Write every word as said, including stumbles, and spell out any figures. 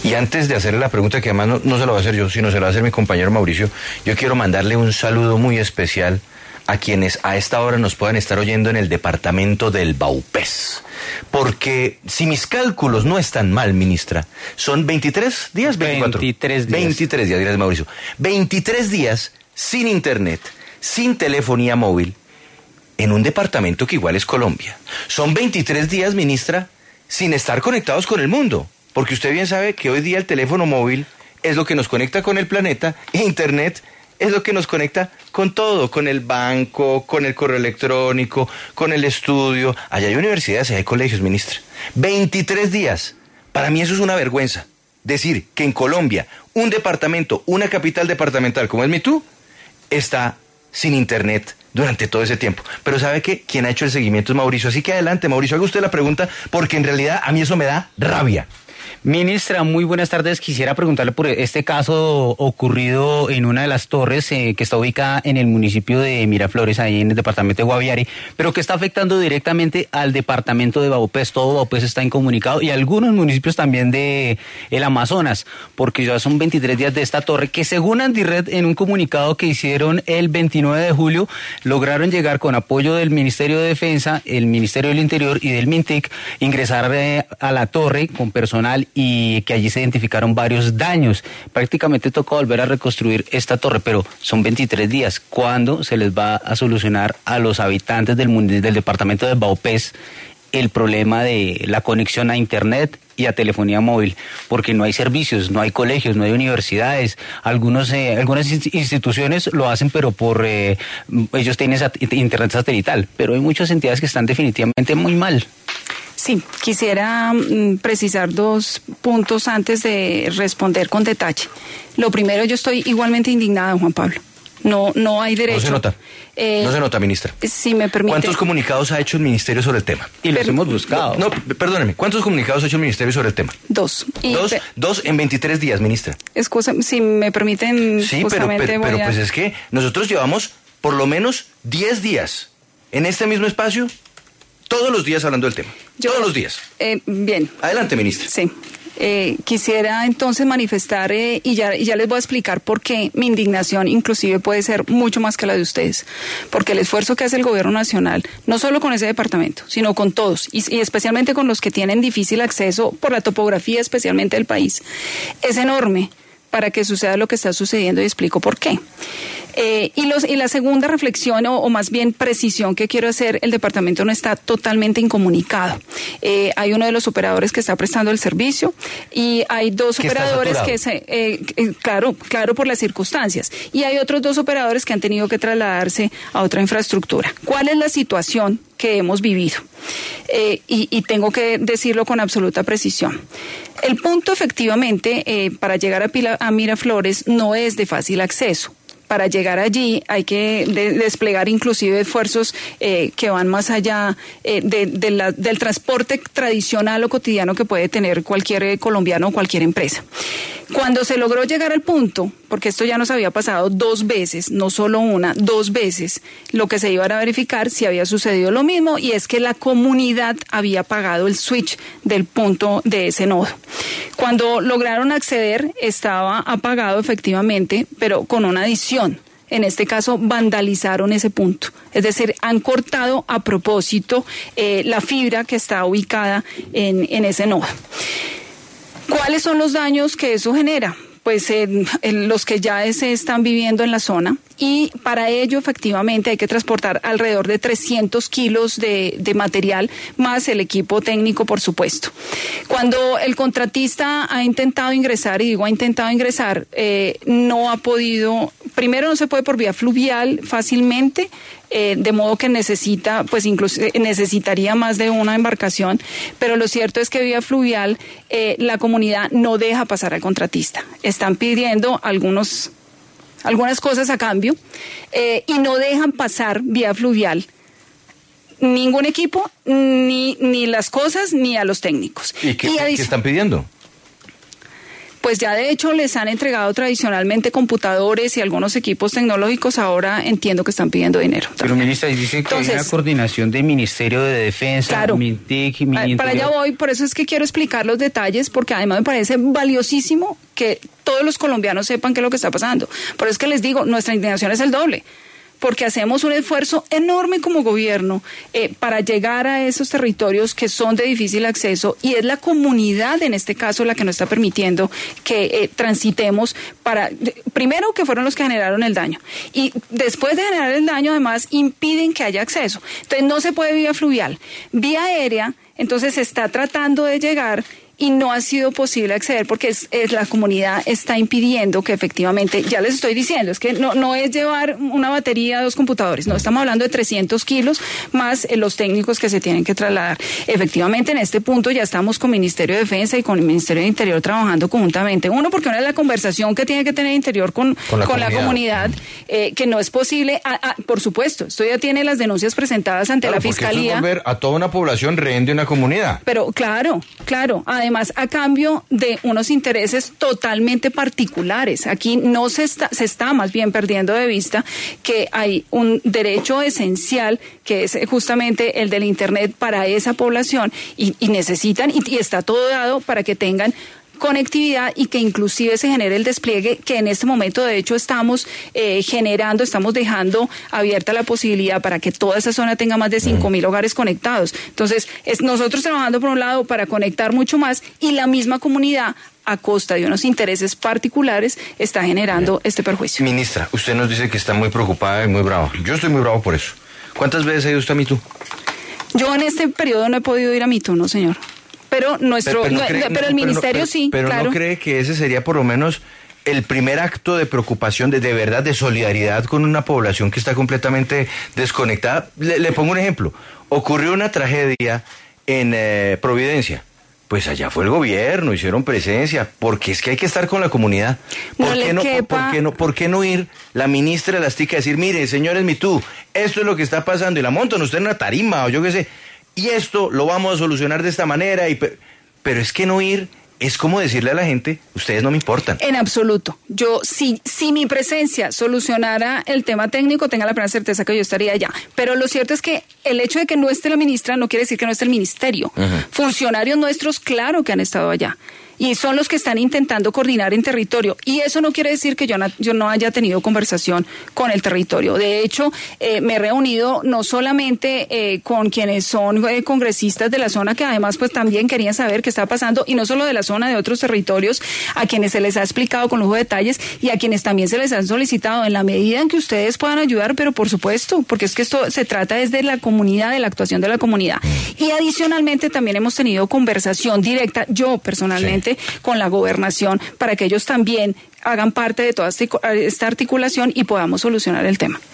Y antes de hacerle la pregunta, que además no, no se la va a hacer yo, sino se la va a hacer mi compañero Mauricio, yo quiero mandarle un saludo muy especial a quienes a esta hora nos puedan estar oyendo en el departamento del Vaupés. Porque si mis cálculos no están mal, ministra, son veintitrés días, veinticuatro. veintitrés días. veintitrés días, gracias Mauricio. veintitrés días sin internet, sin telefonía móvil, en un departamento que igual es Colombia. Son veintitrés días, ministra, sin estar conectados con el mundo. Porque usted bien sabe que hoy día el teléfono móvil es lo que nos conecta con el planeta, e internet es lo que nos conecta con todo, con el banco, con el correo electrónico, con el estudio. Allá hay universidades, allá hay colegios, ministra. veintitrés días. Para mí eso es una vergüenza. Decir que en Colombia un departamento, una capital departamental como es Mitú, está sin internet durante todo ese tiempo. Pero ¿sabe qué? Quien ha hecho el seguimiento es Mauricio. Así que adelante, Mauricio, haga usted la pregunta, porque en realidad a mí eso me da rabia. Ministra, muy buenas tardes. Quisiera preguntarle por este caso ocurrido en una de las torres eh, que está ubicada en el municipio de Miraflores, ahí en el departamento de Guaviare, pero que está afectando directamente al departamento de Vaupés. Todo Vaupés está incomunicado y algunos municipios también de el Amazonas, porque ya son veintitrés días de esta torre que, según Andired, en un comunicado que hicieron el veintinueve de julio, lograron llegar con apoyo del Ministerio de Defensa, el Ministerio del Interior y del MINTIC, ingresar eh, a la torre con personal y que allí se identificaron varios daños. Prácticamente tocó volver a reconstruir esta torre, pero son veintitrés días. ¿Cuándo se les va a solucionar a los habitantes del, del departamento de Vaupés el problema de la conexión a internet y a telefonía móvil? Porque no hay servicios, no hay colegios, no hay universidades. Algunos, eh, algunas instituciones lo hacen, pero por eh, ellos tienen sat- internet satelital, pero hay muchas entidades que están definitivamente muy mal. Sí, quisiera mm, precisar dos puntos antes de responder con detalle. Lo primero, yo estoy igualmente indignada, Juan Pablo. No, no hay derecho. No se nota. Eh, no se nota, ministra. Si me permite. ¿Cuántos comunicados ha hecho el ministerio sobre el tema? Y los hemos buscado. No, no, perdóneme. ¿Cuántos comunicados ha hecho el ministerio sobre el tema? Dos. Y dos, pe- dos en veintitrés días, ministra. Excusa, si me permiten. Sí, pero, pero, voy pero a... pues es que nosotros llevamos por lo menos diez días en este mismo espacio, todos los días hablando del tema. Yo, todos los días. Eh, bien. Adelante, ministra. Sí. Eh, quisiera entonces manifestar eh, y, ya, y ya les voy a explicar por qué mi indignación inclusive puede ser mucho más que la de ustedes, porque el esfuerzo que hace el gobierno nacional, no solo con ese departamento, sino con todos y, y especialmente con los que tienen difícil acceso por la topografía especialmente del país, es enorme para que suceda lo que está sucediendo y explico por qué. Eh, y, los, y la segunda reflexión o, o más bien precisión que quiero hacer, el departamento no está totalmente incomunicado. Eh, hay uno de los operadores que está prestando el servicio y hay dos que operadores que se, eh, eh, claro, claro por las circunstancias, y hay otros dos operadores que han tenido que trasladarse a otra infraestructura. ¿Cuál es la situación que hemos vivido? Eh, y, y tengo que decirlo con absoluta precisión. El punto efectivamente eh, para llegar a, Pila, a Miraflores no es de fácil acceso. Para llegar allí hay que de, desplegar inclusive esfuerzos eh, que van más allá eh, de, de la, del transporte tradicional o cotidiano que puede tener cualquier eh, colombiano o cualquier empresa. Cuando se logró llegar al punto, porque esto ya nos había pasado dos veces, no solo una, dos veces, lo que se iba a verificar si había sucedido lo mismo, y es que la comunidad había apagado el switch del punto de ese nodo. Cuando lograron acceder, estaba apagado efectivamente, pero con una adición. En este caso, vandalizaron ese punto. Es decir, han cortado a propósito eh, la fibra que está ubicada en, en ese nodo. ¿Cuáles son los daños que eso genera? Pues eh, los que ya se están viviendo en la zona, y para ello efectivamente hay que transportar alrededor de trescientos kilos de, de material, más el equipo técnico, por supuesto. Cuando el contratista ha intentado ingresar, y digo ha intentado ingresar, eh, no ha podido, primero no se puede por vía fluvial fácilmente, Eh, de modo que necesita, pues incluso necesitaría más de una embarcación, pero lo cierto es que vía fluvial eh, la comunidad no deja pasar al contratista. Están pidiendo algunos, algunas cosas a cambio eh, y no dejan pasar vía fluvial ningún equipo, ni, ni las cosas, ni a los técnicos. ¿Y qué, y ¿qué están pidiendo? Pues Pues ya de hecho les han entregado tradicionalmente computadores y algunos equipos tecnológicos, ahora entiendo que están pidiendo dinero. Pero también. ministra, dice que Entonces, hay una coordinación de Ministerio de Defensa, claro, MINTIC y Ministerio... Para allá voy, por eso es que quiero explicar los detalles, porque además me parece valiosísimo que todos los colombianos sepan qué es lo que está pasando. Por eso es que les digo, nuestra indignación es el doble, porque hacemos un esfuerzo enorme como gobierno eh, para llegar a esos territorios que son de difícil acceso, y es la comunidad en este caso la que nos está permitiendo que eh, transitemos para, primero que fueron los que generaron el daño, y después de generar el daño además impiden que haya acceso. Entonces no se puede vía fluvial, vía aérea, entonces se está tratando de llegar y no ha sido posible acceder porque es, es la comunidad está impidiendo que efectivamente, ya les estoy diciendo, es que no, no es llevar una batería, dos computadores, no, estamos hablando de trescientos kilos más eh, los técnicos que se tienen que trasladar. Efectivamente, en este punto ya estamos con Ministerio de Defensa y con el Ministerio de Interior trabajando conjuntamente. Uno, porque una es la conversación que tiene que tener Interior con, con la con comunidad, la comunidad eh, que no es posible. Ah, ah, por supuesto, esto ya tiene las denuncias presentadas ante claro, la Fiscalía. Esto es volver a toda una población rehén de una comunidad. Pero claro, claro, además a cambio de unos intereses totalmente particulares. Aquí no se está, se está más bien perdiendo de vista que hay un derecho esencial que es justamente el del Internet para esa población, y, y necesitan, y, y está todo dado para que tengan conectividad y que inclusive se genere el despliegue que en este momento de hecho estamos eh, generando, estamos dejando abierta la posibilidad para que toda esa zona tenga más de cinco mil hogares conectados. Entonces, es nosotros trabajando por un lado para conectar mucho más, y la misma comunidad a costa de unos intereses particulares está generando este perjuicio. Ministra, usted nos dice que está muy preocupada y muy brava. Yo estoy muy bravo por eso. ¿Cuántas veces ha ido usted a MeToo? Yo en este periodo no he podido ir a MeToo, no señor. Pero nuestro, pero, pero, no cree, no, pero el no, ministerio pero, sí, pero claro. ¿no cree que ese sería por lo menos el primer acto de preocupación, de, de verdad, de solidaridad con una población que está completamente desconectada? Le, le pongo un ejemplo. Ocurrió una tragedia en eh, Providencia. Pues allá fue el gobierno, hicieron presencia, porque es que hay que estar con la comunidad. ¿Por, no qué, le no, quepa... por, qué no, ¿Por qué no ir la ministra de las TIC a decir, mire, señores MeToo, esto es lo que está pasando, y la montan usted en una tarima o yo qué sé, y esto lo vamos a solucionar de esta manera? Y pero, pero es que no ir es como decirle a la gente, ustedes no me importan. En absoluto. Yo, si, si mi presencia solucionara el tema técnico, tenga la plena certeza que yo estaría allá. Pero lo cierto es que el hecho de que no esté la ministra no quiere decir que no esté el ministerio. Uh-huh. Funcionarios nuestros, claro que han estado allá. Y son los que están intentando coordinar en territorio. Y eso no quiere decir que yo no, yo no haya tenido conversación con el territorio. De hecho, eh, me he reunido no solamente eh, con quienes son eh, congresistas de la zona, que además pues también querían saber qué está pasando, y no solo de la zona, de otros territorios, a quienes se les ha explicado con lujo de detalles, y a quienes también se les han solicitado en la medida en que ustedes puedan ayudar, pero por supuesto, porque es que esto se trata desde la comunidad, de la actuación de la comunidad. Y adicionalmente también hemos tenido conversación directa, yo personalmente, sí, con la gobernación, para que ellos también hagan parte de toda esta articulación y podamos solucionar el tema.